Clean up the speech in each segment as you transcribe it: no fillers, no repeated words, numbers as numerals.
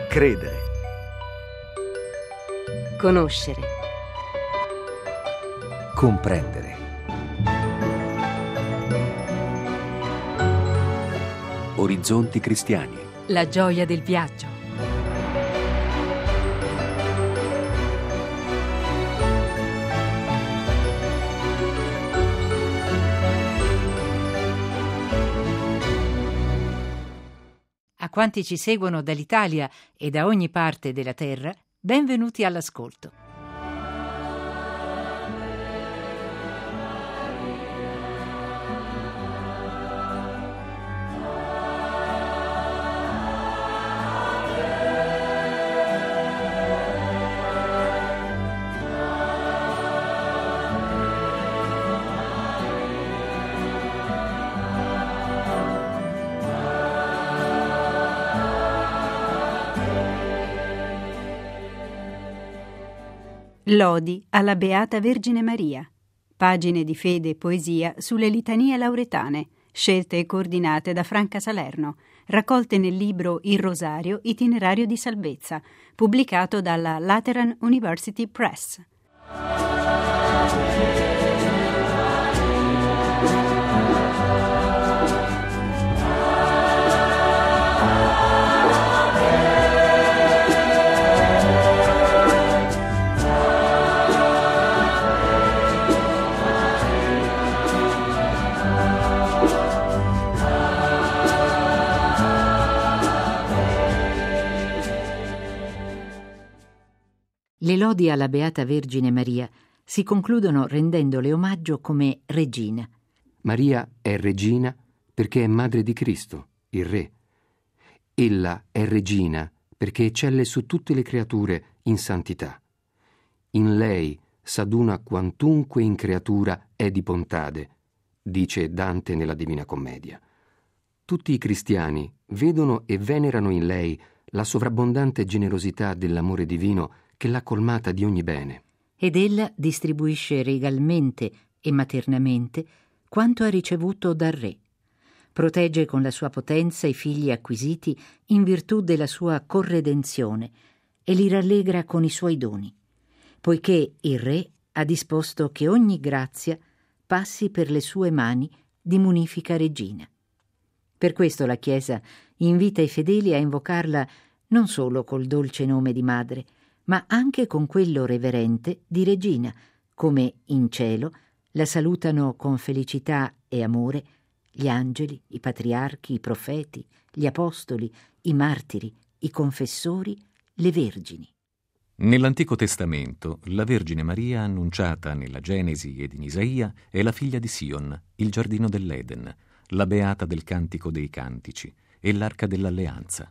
Credere. Conoscere. Comprendere. Orizzonti cristiani. La gioia del viaggio. A quanti ci seguono dall'Italia e da ogni parte della terra, benvenuti all'ascolto. Lodi alla Beata Vergine Maria. Pagine di fede e poesia sulle litanie lauretane, scelte e coordinate da Franca Salerno, raccolte nel libro Il Rosario, itinerario di salvezza, pubblicato dalla Lateran University Press. Le lodi alla Beata Vergine Maria si concludono rendendole omaggio come regina. Maria è regina perché è madre di Cristo, il Re. Ella è regina perché eccelle su tutte le creature in santità. In lei s'aduna quantunque in creatura è di bontade, dice Dante nella Divina Commedia. Tutti i cristiani vedono e venerano in lei la sovrabbondante generosità dell'amore divino che l'ha colmata di ogni bene. Ed ella distribuisce regalmente e maternamente quanto ha ricevuto dal Re. Protegge con la sua potenza i figli acquisiti in virtù della sua corredenzione e li rallegra con i suoi doni, poiché il Re ha disposto che ogni grazia passi per le sue mani di munifica regina. Per questo la Chiesa invita i fedeli a invocarla non solo col dolce nome di madre, ma anche con quello reverente di regina, come in cielo la salutano con felicità e amore gli angeli, i patriarchi, i profeti, gli apostoli, i martiri, i confessori, le vergini. Nell'Antico Testamento, la Vergine Maria, annunciata nella Genesi ed in Isaia, è la figlia di Sion, il giardino dell'Eden, la beata del Cantico dei Cantici e l'Arca dell'Alleanza.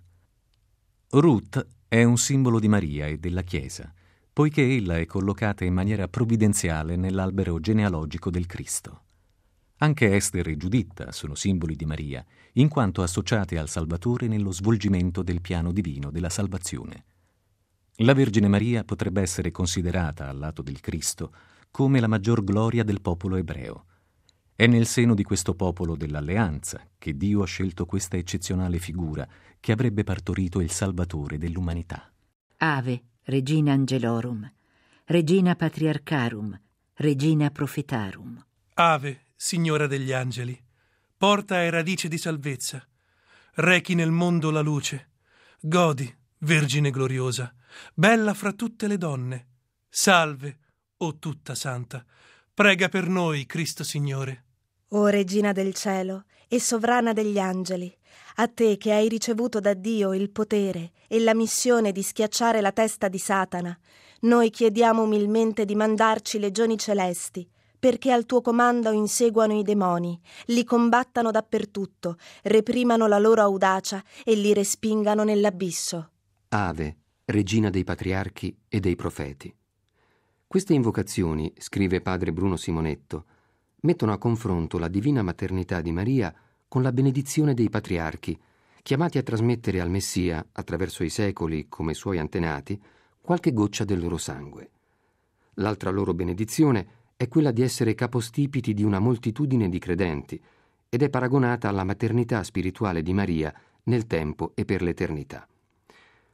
Ruth è un simbolo di Maria e della Chiesa, poiché ella è collocata in maniera provvidenziale nell'albero genealogico del Cristo. Anche Ester e Giuditta sono simboli di Maria, in quanto associate al Salvatore nello svolgimento del piano divino della salvazione. La Vergine Maria potrebbe essere considerata, al lato del Cristo, come la maggior gloria del popolo ebreo. È nel seno di questo popolo dell'Alleanza che Dio ha scelto questa eccezionale figura che avrebbe partorito il Salvatore dell'umanità. Ave, Regina Angelorum, Regina Patriarcharum, Regina Prophetarum. Ave, Signora degli angeli, porta e radice di salvezza, rechi nel mondo la luce, godi, Vergine gloriosa, bella fra tutte le donne. Salve, o tutta santa, prega per noi, Cristo Signore. O Regina del cielo e sovrana degli angeli, a te che hai ricevuto da Dio il potere e la missione di schiacciare la testa di Satana, noi chiediamo umilmente di mandarci legioni celesti, perché al tuo comando inseguano i demoni, li combattano dappertutto, reprimano la loro audacia e li respingano nell'abisso. Ave, Regina dei patriarchi e dei profeti. Queste invocazioni, scrive padre Bruno Simonetto, mettono a confronto la divina maternità di Maria con la benedizione dei patriarchi, chiamati a trasmettere al Messia, attraverso i secoli come suoi antenati, qualche goccia del loro sangue. L'altra loro benedizione è quella di essere capostipiti di una moltitudine di credenti ed è paragonata alla maternità spirituale di Maria nel tempo e per l'eternità.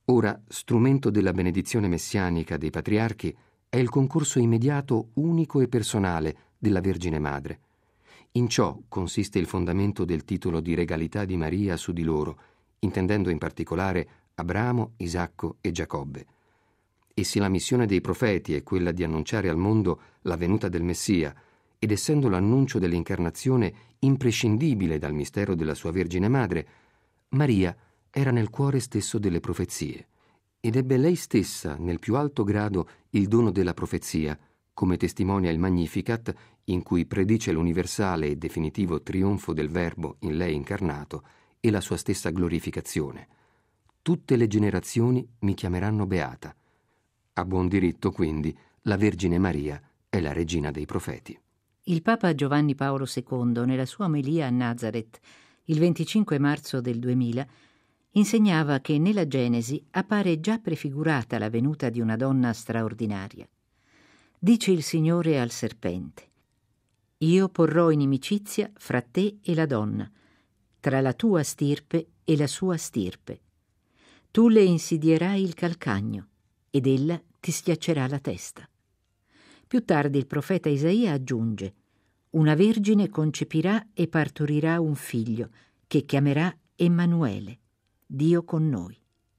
Ora, strumento della benedizione messianica dei patriarchi, è il concorso immediato, unico e personale della Vergine Madre. In ciò consiste il fondamento del titolo di regalità di Maria su di loro, intendendo in particolare Abramo, Isacco e Giacobbe. E se la missione dei profeti è quella di annunciare al mondo la venuta del Messia, ed essendo l'annuncio dell'incarnazione imprescindibile dal mistero della sua Vergine Madre, Maria era nel cuore stesso delle profezie, ed ebbe lei stessa nel più alto grado il dono della profezia, come testimonia il Magnificat, in cui predice l'universale e definitivo trionfo del Verbo in lei incarnato e la sua stessa glorificazione. Tutte le generazioni mi chiameranno beata. A buon diritto, quindi, la Vergine Maria è la regina dei profeti. Il Papa Giovanni Paolo II, nella sua omelia a Nazareth, il 25 marzo del 2000, insegnava che nella Genesi appare già prefigurata la venuta di una donna straordinaria. Dice il Signore al serpente: «Io porrò inimicizia fra te e la donna, tra la tua stirpe e la sua stirpe. Tu le insidierai il calcagno, ed ella ti schiaccerà la testa». Più tardi il profeta Isaia aggiunge: «Una vergine concepirà e partorirà un figlio, che chiamerà Emanuele, Dio con noi».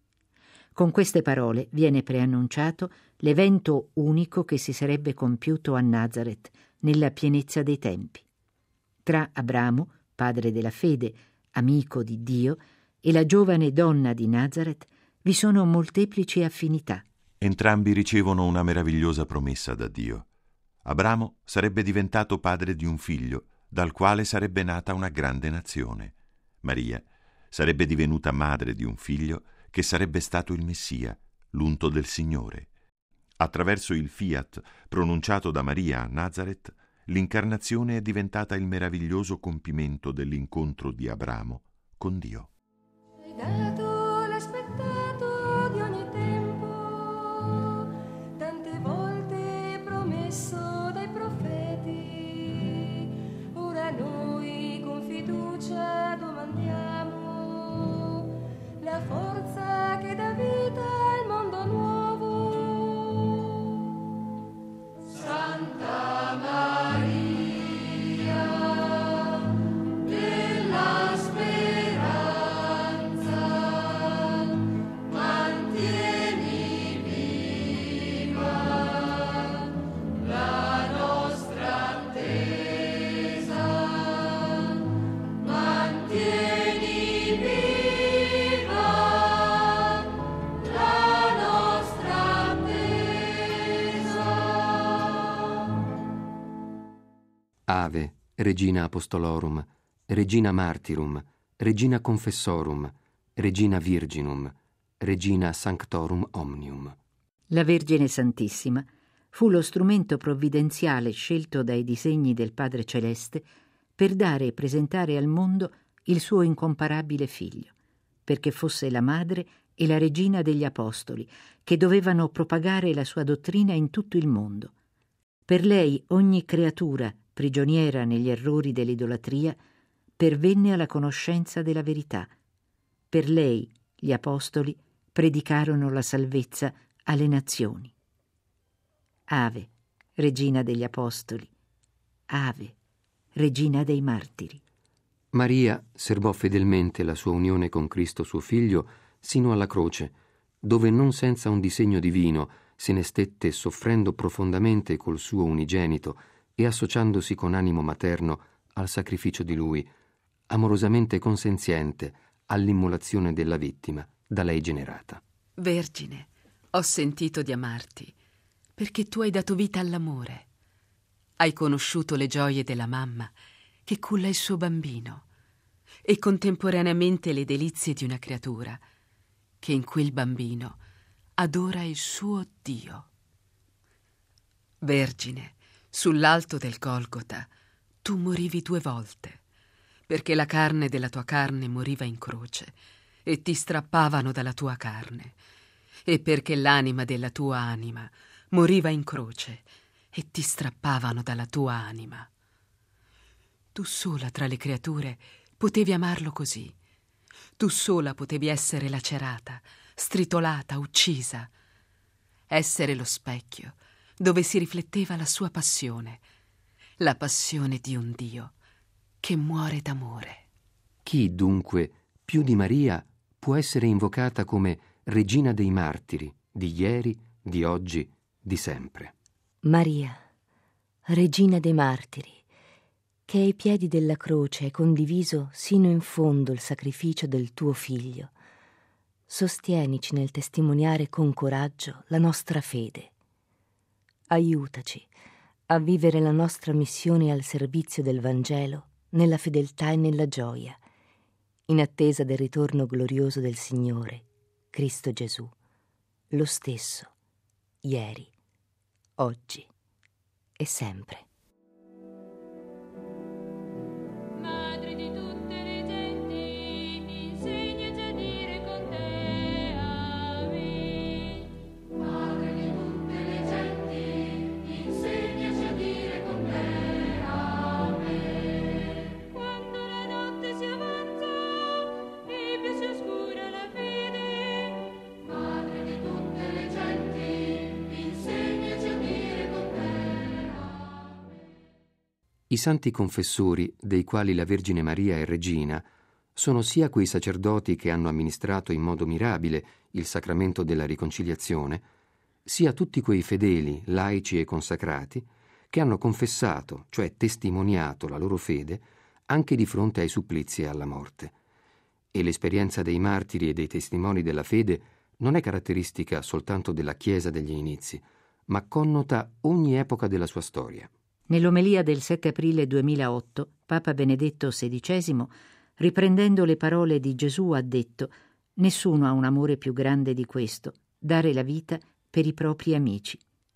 Con queste parole viene preannunciato l'evento unico che si sarebbe compiuto a Nazareth nella pienezza dei tempi. Tra Abramo, padre della fede, amico di Dio, e la giovane donna di Nazareth vi sono molteplici affinità. Entrambi ricevono una meravigliosa promessa da Dio. Abramo sarebbe diventato padre di un figlio, dal quale sarebbe nata una grande nazione. Maria sarebbe divenuta madre di un figlio che sarebbe stato il Messia, l'unto del Signore. Attraverso il fiat pronunciato da Maria a Nazareth, l'incarnazione è diventata il meraviglioso compimento dell'incontro di Abramo con Dio. Forza che dà vita al mondo nuovo. Santa Maria della speranza, mantieni viva la nostra attesa, mantieni viva Ave, Regina Apostolorum, Regina Martyrum, Regina Confessorum, Regina Virginum, Regina Sanctorum Omnium. La Vergine Santissima fu lo strumento provvidenziale scelto dai disegni del Padre Celeste per dare e presentare al mondo il suo incomparabile Figlio, perché fosse la madre e la regina degli Apostoli, che dovevano propagare la sua dottrina in tutto il mondo. Per lei ogni creatura, prigioniera negli errori dell'idolatria, pervenne alla conoscenza della verità. Per lei gli Apostoli predicarono la salvezza alle nazioni. Ave, Regina degli Apostoli, Ave, Regina dei Martiri. Maria serbò fedelmente la sua unione con Cristo suo Figlio sino alla croce, dove non senza un disegno divino se ne stette soffrendo profondamente col suo unigenito e associandosi con animo materno al sacrificio di Lui, amorosamente consenziente all'immolazione della vittima da lei generata. Vergine, ho sentito di amarti, perché tu hai dato vita all'amore. Hai conosciuto le gioie della mamma che culla il suo bambino e contemporaneamente le delizie di una creatura che in quel bambino adora il suo Dio. Vergine, sull'alto del Golgota tu morivi 2 volte, perché la carne della tua carne moriva in croce e ti strappavano dalla tua carne, e perché l'anima della tua anima moriva in croce e ti strappavano dalla tua anima. Tu sola tra le creature potevi amarlo così. Tu sola potevi essere lacerata, stritolata, uccisa. Essere lo specchio dove si rifletteva la sua passione, la passione di un Dio che muore d'amore. Chi, dunque, più di Maria, può essere invocata come regina dei martiri, di ieri, di oggi, di sempre? Maria, regina dei martiri, che ai piedi della croce hai condiviso sino in fondo il sacrificio del tuo Figlio, sostienici nel testimoniare con coraggio la nostra fede. Aiutaci a vivere la nostra missione al servizio del Vangelo nella fedeltà e nella gioia, in attesa del ritorno glorioso del Signore, Cristo Gesù, lo stesso, ieri, oggi e sempre. Madre di tutte le genti, insegnaci a dire con te Ave. Madre di tutte le genti, insegnaci a dire con te Ave. Quando la notte si avanza e più si oscura la fede, Madre di tutte le genti, insegnaci a dire con te Ave. I santi confessori, dei quali la Vergine Maria è regina, sono sia quei sacerdoti che hanno amministrato in modo mirabile il sacramento della riconciliazione, sia tutti quei fedeli, laici e consacrati, che hanno confessato, cioè testimoniato la loro fede, anche di fronte ai supplizi e alla morte. E l'esperienza dei martiri e dei testimoni della fede non è caratteristica soltanto della Chiesa degli inizi, ma connota ogni epoca della sua storia. Nell'omelia del 7 aprile 2008, Papa Benedetto XVI, riprendendo le parole di Gesù, ha detto: «Nessuno ha un amore più grande di questo, dare la vita per i propri amici».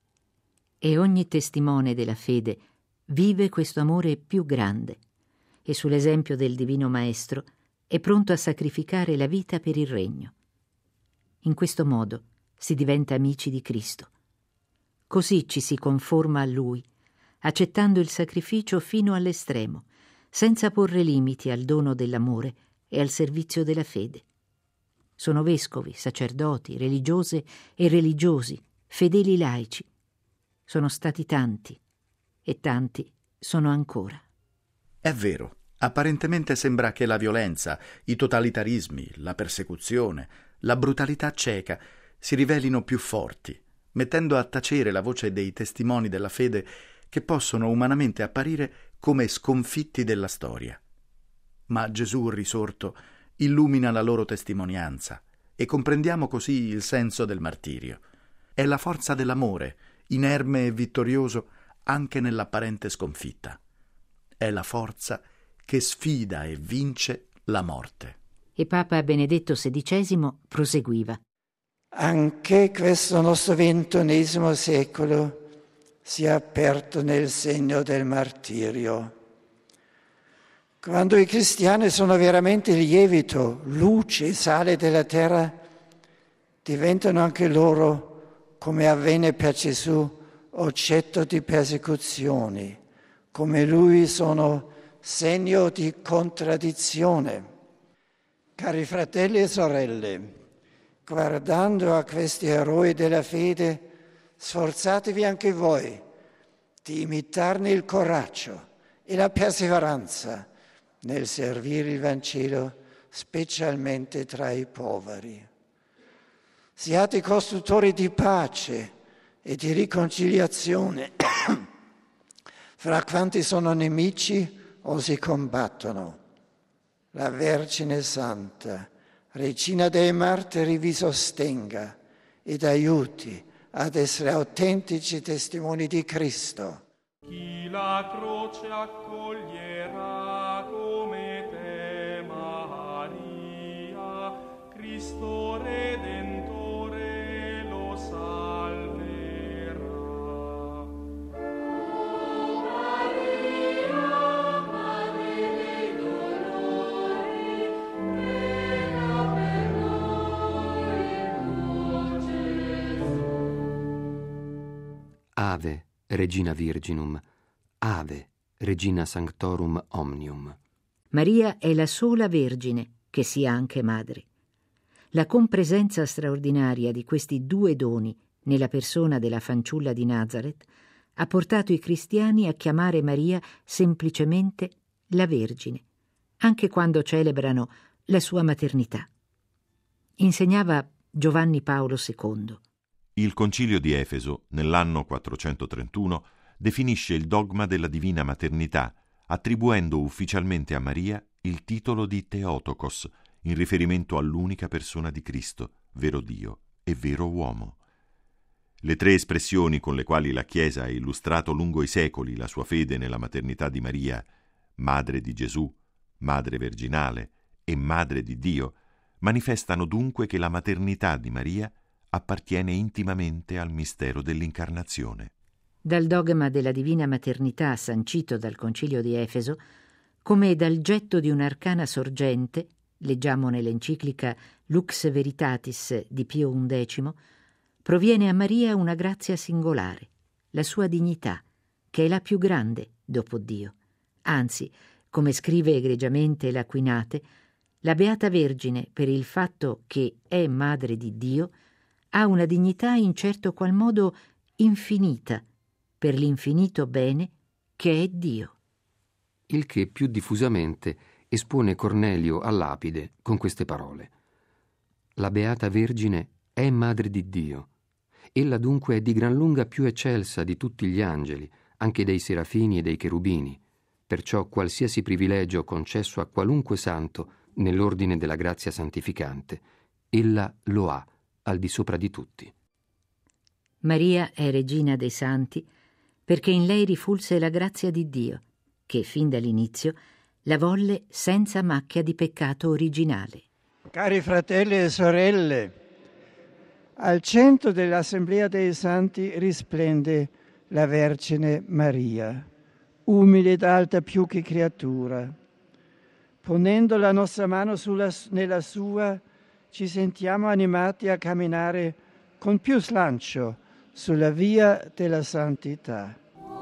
E ogni testimone della fede vive questo amore più grande e, sull'esempio del Divino Maestro, è pronto a sacrificare la vita per il regno. In questo modo si diventa amici di Cristo. Così ci si conforma a Lui, accettando il sacrificio fino all'estremo, senza porre limiti al dono dell'amore e al servizio della fede. Sono vescovi, sacerdoti, religiose e religiosi, fedeli laici. Sono stati tanti e tanti sono ancora. È vero, apparentemente sembra che la violenza, i totalitarismi, la persecuzione, la brutalità cieca si rivelino più forti, mettendo a tacere la voce dei testimoni della fede che possono umanamente apparire come sconfitti della storia. Ma Gesù risorto illumina la loro testimonianza e comprendiamo così il senso del martirio. È la forza dell'amore, inerme e vittorioso anche nell'apparente sconfitta. È la forza che sfida e vince la morte. E Papa Benedetto XVI proseguiva: Anche questo nostro XXI secolo si è aperto nel segno del martirio. Quando i cristiani sono veramente il lievito, luce e sale della terra, diventano anche loro, come avvenne per Gesù, oggetto di persecuzioni, come lui sono segno di contraddizione. Cari fratelli e sorelle, guardando a questi eroi della fede, sforzatevi anche voi di imitarne il coraggio e la perseveranza nel servire il Vangelo, specialmente tra i poveri. Siate costruttori di pace e di riconciliazione fra quanti sono nemici o si combattono. La Vergine Santa, Regina dei Martiri, vi sostenga ed aiuti ad essere autentici testimoni di Cristo. Chi la croce accoglierà come te, Maria, Cristo Redentore lo salverà. O Maria, Madre dei dolori, prega per noi, o Gesù. Ave, Regina Virginum, Ave, Regina Sanctorum Omnium. Maria è la sola Vergine che sia anche madre. La compresenza straordinaria di questi due doni nella persona della fanciulla di Nazareth ha portato i cristiani a chiamare Maria semplicemente la Vergine, anche quando celebrano la sua maternità. Insegnava Giovanni Paolo II. Il Concilio di Efeso, nell'anno 431, definisce il dogma della divina maternità, attribuendo ufficialmente a Maria il titolo di Theotokos, in riferimento all'unica persona di Cristo, vero Dio e vero uomo. Le tre espressioni con le quali la Chiesa ha illustrato lungo i secoli la sua fede nella maternità di Maria, Madre di Gesù, Madre Virginale e Madre di Dio, manifestano dunque che la maternità di Maria appartiene intimamente al mistero dell'incarnazione. Dal dogma della divina maternità sancito dal Concilio di Efeso, come dal getto di un'arcana sorgente, leggiamo nell'enciclica Lux Veritatis di Pio XI, proviene a Maria una grazia singolare, la sua dignità, che è la più grande dopo Dio. Anzi, come scrive egregiamente l'Aquinate, la Beata Vergine, per il fatto che è Madre di Dio, ha una dignità in certo qual modo infinita, per l'infinito bene che è Dio. Il che più diffusamente espone Cornelio a lapide con queste parole: la Beata Vergine è Madre di Dio. Ella dunque è di gran lunga più eccelsa di tutti gli angeli, anche dei serafini e dei cherubini. Perciò qualsiasi privilegio concesso a qualunque santo nell'ordine della grazia santificante, ella lo ha al di sopra di tutti. Maria è regina dei santi perché in lei rifulse la grazia di Dio, che fin dall'inizio la volle senza macchia di peccato originale. Cari fratelli e sorelle, al centro dell'Assemblea dei Santi risplende la Vergine Maria, umile ed alta più che creatura. Ponendo la nostra mano nella sua, ci sentiamo animati a camminare con più slancio sulla via della santità.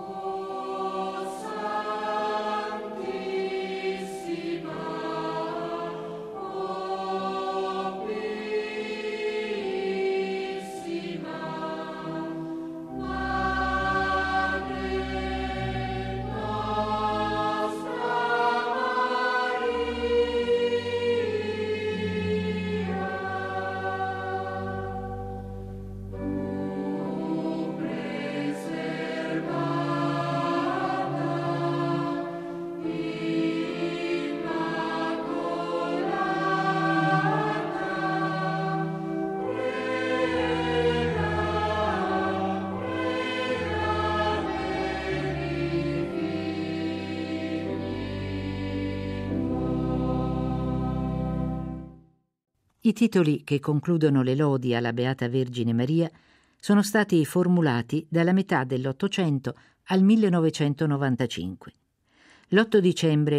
I titoli che concludono le lodi alla Beata Vergine Maria sono stati formulati dalla metà dell'Ottocento al 1995. L'8 dicembre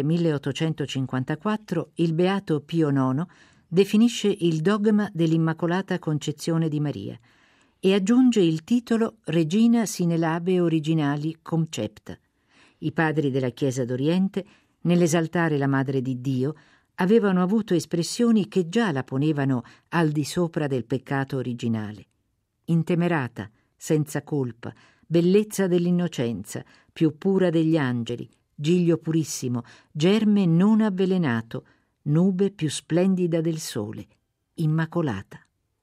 1854 il Beato Pio IX definisce il dogma dell'Immacolata Concezione di Maria e aggiunge il titolo Regina sine labe originali concepta. I padri della Chiesa d'Oriente, nell'esaltare la Madre di Dio, avevano avuto espressioni che già la ponevano al di sopra del peccato originale. Intemerata, senza colpa, bellezza dell'innocenza, più pura degli angeli, giglio purissimo, germe non avvelenato, nube più splendida del sole, immacolata.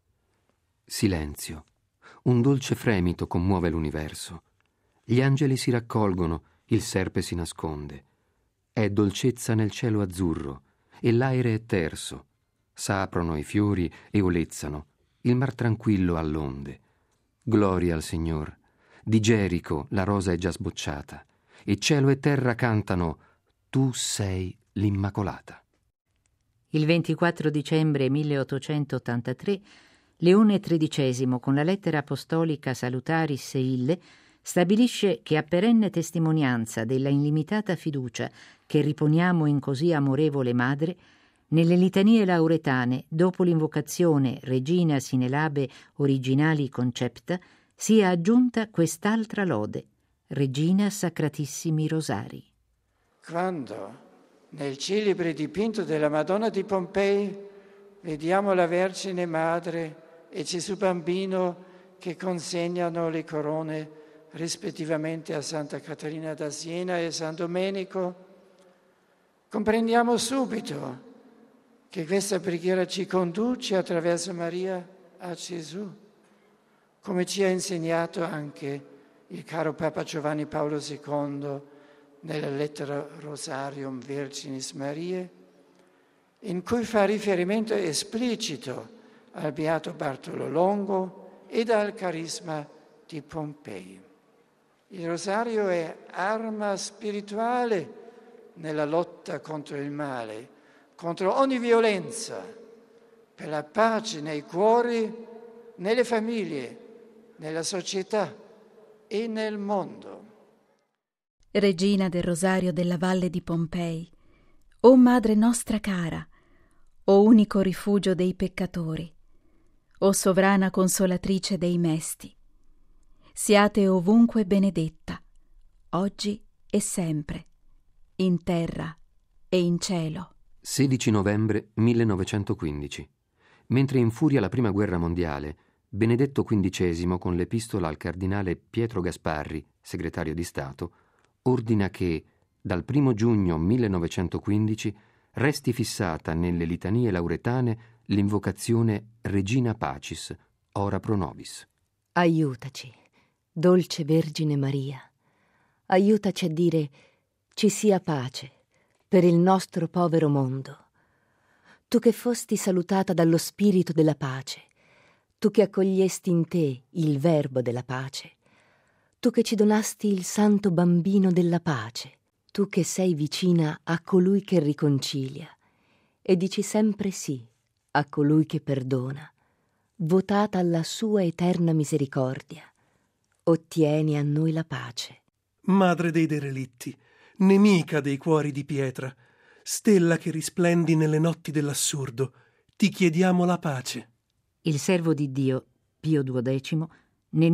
Silenzio. Un dolce fremito commuove l'universo. Gli angeli si raccolgono, il serpe si nasconde. È dolcezza nel cielo azzurro, e l'aere è terso. S'aprono i fiori e olezzano, il mar tranquillo all'onde. Gloria al Signor. Di Gerico la rosa è già sbocciata, e cielo e terra cantano: tu sei l'Immacolata. Il 24 dicembre 1883 Leone XIII, con la lettera apostolica Salutaris Ille, stabilisce che a perenne testimonianza della illimitata fiducia che riponiamo in così amorevole Madre, nelle litanie lauretane, dopo l'invocazione Regina sine labe originali concepta, sia aggiunta quest'altra lode, Regina Sacratissimi Rosari. Quando nel celebre dipinto della Madonna di Pompei vediamo la Vergine Madre e Gesù Bambino che consegnano le corone rispettivamente a Santa Caterina da Siena e San Domenico, comprendiamo subito che questa preghiera ci conduce attraverso Maria a Gesù, come ci ha insegnato anche il caro Papa Giovanni Paolo II nella lettera Rosarium Virginis Mariae, in cui fa riferimento esplicito al Beato Bartolo Longo ed al carisma di Pompei. Il rosario è arma spirituale nella lotta contro il male, contro ogni violenza, per la pace nei cuori, nelle famiglie, nella società e nel mondo. Regina del Rosario della Valle di Pompei, o Madre nostra cara, o unico rifugio dei peccatori, o sovrana consolatrice dei mesti, siate ovunque benedetta, oggi e sempre, in terra e in cielo. 16 novembre 1915. Mentre infuria la Prima Guerra Mondiale, Benedetto XV, con l'epistola al cardinale Pietro Gasparri, segretario di Stato, ordina che, dal 1 giugno 1915, resti fissata nelle litanie lauretane l'invocazione Regina Pacis, ora pro nobis. Aiutaci, dolce Vergine Maria, aiutaci a dire ci sia pace per il nostro povero mondo. Tu che fosti salutata dallo Spirito della pace, tu che accogliesti in te il Verbo della pace, tu che ci donasti il Santo Bambino della pace, tu che sei vicina a colui che riconcilia e dici sempre sì a colui che perdona, votata alla sua eterna misericordia, ottieni a noi la pace. Madre dei derelitti, nemica dei cuori di pietra, stella che risplendi nelle notti dell'assurdo, ti chiediamo la pace. Il servo di Dio, Pio XII, nel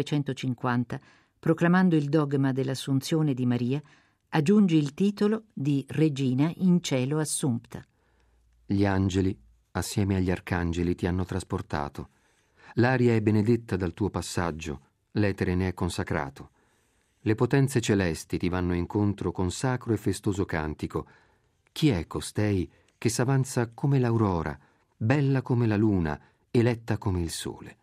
1950, proclamando il dogma dell'Assunzione di Maria, aggiunge il titolo di Regina in cielo assumpta. Gli angeli, assieme agli arcangeli, ti hanno trasportato. L'aria è benedetta dal tuo passaggio, l'etere ne è consacrato. Le potenze celesti ti vanno incontro con sacro e festoso cantico. Chi è costei che s'avanza come l'aurora, bella come la luna, eletta come il sole?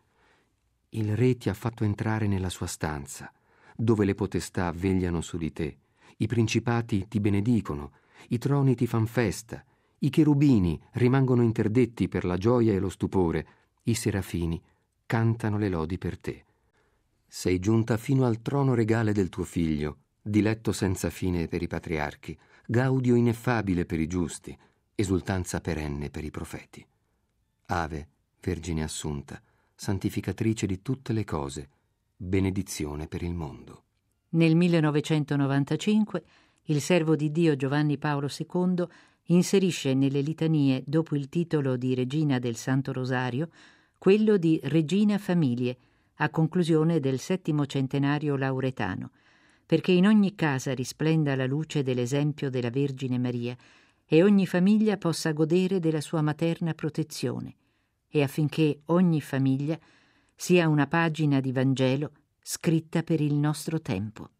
Il Re ti ha fatto entrare nella sua stanza, dove le potestà vegliano su di te, i principati ti benedicono, i troni ti fan festa, i cherubini rimangono interdetti per la gioia e lo stupore, i serafini cantano le lodi per te. Sei giunta fino al trono regale del tuo figlio, diletto senza fine per i patriarchi, gaudio ineffabile per i giusti, esultanza perenne per i profeti. Ave, Vergine Assunta, santificatrice di tutte le cose, benedizione per il mondo. Nel 1995 il servo di Dio Giovanni Paolo II inserisce nelle litanie, dopo il titolo di Regina del Santo Rosario, quello di Regina Famiglie, a conclusione del 7° centenario lauretano, perché in ogni casa risplenda la luce dell'esempio della Vergine Maria e ogni famiglia possa godere della sua materna protezione, e affinché ogni famiglia sia una pagina di Vangelo scritta per il nostro tempo.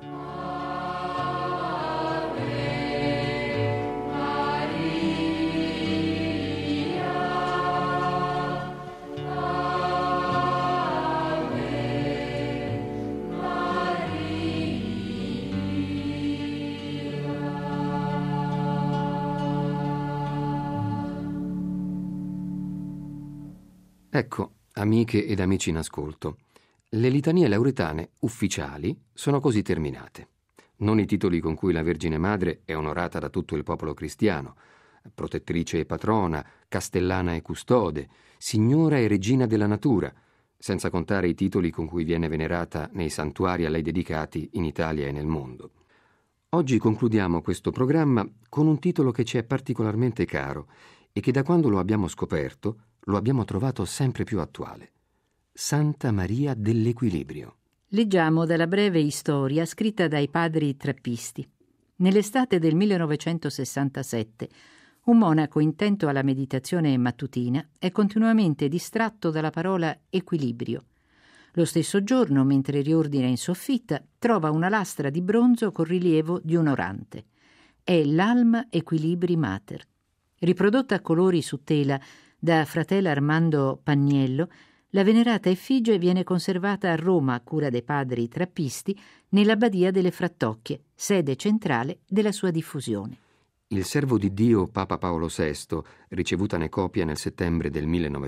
Ecco, amiche ed amici in ascolto, le litanie lauretane ufficiali sono così terminate. Non i titoli con cui la Vergine Madre è onorata da tutto il popolo cristiano: protettrice e patrona, castellana e custode, signora e regina della natura, senza contare i titoli con cui viene venerata nei santuari a lei dedicati in Italia e nel mondo. Oggi concludiamo questo programma con un titolo che ci è particolarmente caro e che da quando lo abbiamo scoperto lo abbiamo trovato sempre più attuale. Santa Maria dell'Equilibrio. Leggiamo dalla breve storia scritta dai padri trappisti. Nell'estate del 1967, Un monaco intento alla meditazione mattutina è continuamente distratto dalla parola equilibrio. Lo stesso giorno, mentre riordina in soffitta, trova una lastra di bronzo con rilievo di un orante. È l'Alma Equilibri Mater. Riprodotta a colori su tela da fratel Armando Pagniello, la venerata effigie viene conservata a Roma a cura dei padri trappisti nell'Abbadia delle Frattocchie, sede centrale della sua diffusione. Il servo di Dio Papa Paolo VI, ricevutane copia nel settembre del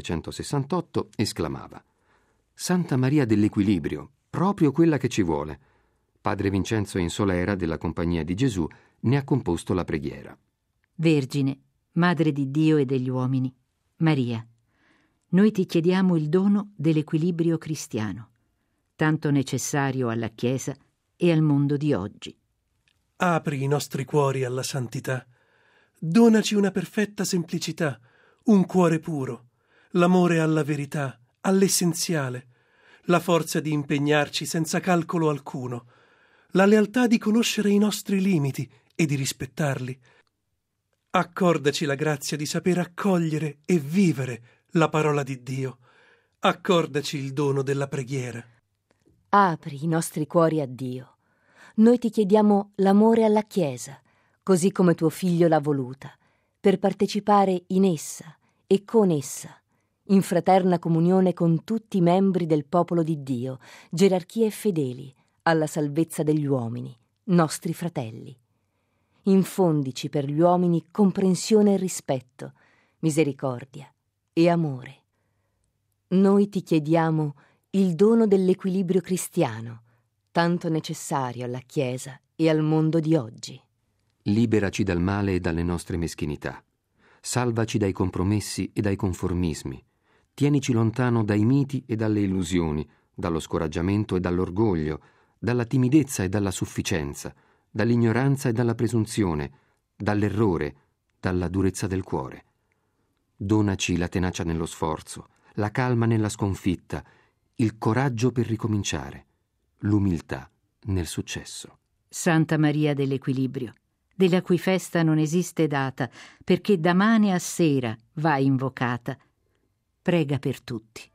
1968, esclamava: «Santa Maria dell'Equilibrio, proprio quella che ci vuole». Padre Vincenzo Insolera della Compagnia di Gesù ne ha composto la preghiera. Vergine, Madre di Dio e degli uomini, Maria, noi ti chiediamo il dono dell'equilibrio cristiano, tanto necessario alla Chiesa e al mondo di oggi. Apri i nostri cuori alla santità. Donaci una perfetta semplicità, un cuore puro, l'amore alla verità, all'essenziale, la forza di impegnarci senza calcolo alcuno, la lealtà di conoscere i nostri limiti e di rispettarli. Accordaci la grazia di saper accogliere e vivere la parola di Dio. Accordaci il dono della preghiera. Apri i nostri cuori a Dio. Noi ti chiediamo l'amore alla Chiesa, così come tuo Figlio l'ha voluta, per partecipare in essa e con essa, in fraterna comunione con tutti i membri del popolo di Dio, gerarchie fedeli, alla salvezza degli uomini, nostri fratelli. Infondici per gli uomini comprensione e rispetto, misericordia e amore. Noi ti chiediamo il dono dell'equilibrio cristiano, tanto necessario alla Chiesa e al mondo di oggi. Liberaci dal male e dalle nostre meschinità. Salvaci dai compromessi e dai conformismi. Tienici lontano dai miti e dalle illusioni, dallo scoraggiamento e dall'orgoglio, dalla timidezza e dalla sufficienza, dall'ignoranza e dalla presunzione, dall'errore, dalla durezza del cuore. Donaci la tenacia nello sforzo, la calma nella sconfitta, il coraggio per ricominciare, l'umiltà nel successo. Santa Maria dell'Equilibrio, della cui festa non esiste data, perché da mane a sera va invocata, prega per tutti.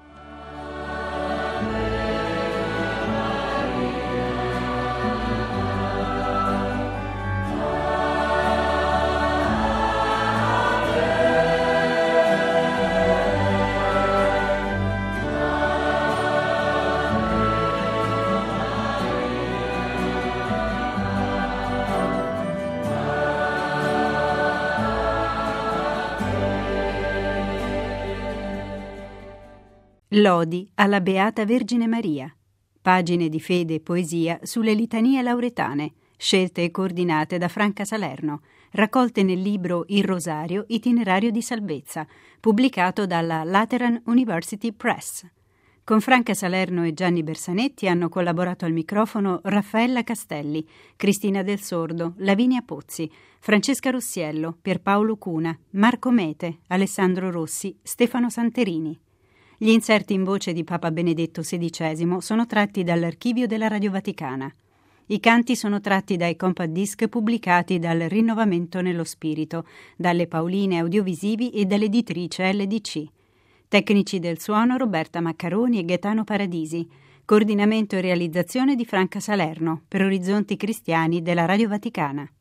Lodi alla Beata Vergine Maria. Pagine di fede e poesia sulle litanie lauretane, scelte e coordinate da Franca Salerno, raccolte nel libro Il Rosario, itinerario di salvezza, pubblicato dalla Lateran University Press. Con Franca Salerno e Gianni Bersanetti hanno collaborato al microfono Raffaella Castelli, Cristina Del Sordo, Lavinia Pozzi, Francesca Rossiello, Pierpaolo Cuna, Marco Mete, Alessandro Rossi, Stefano Santerini. Gli inserti in voce di Papa Benedetto XVI sono tratti dall'archivio della Radio Vaticana. I canti sono tratti dai compact disc pubblicati dal Rinnovamento nello Spirito, dalle Pauline Audiovisivi e dall'editrice LDC. Tecnici del suono Roberta Maccaroni e Gaetano Paradisi. Coordinamento e realizzazione di Franca Salerno per Orizzonti Cristiani della Radio Vaticana.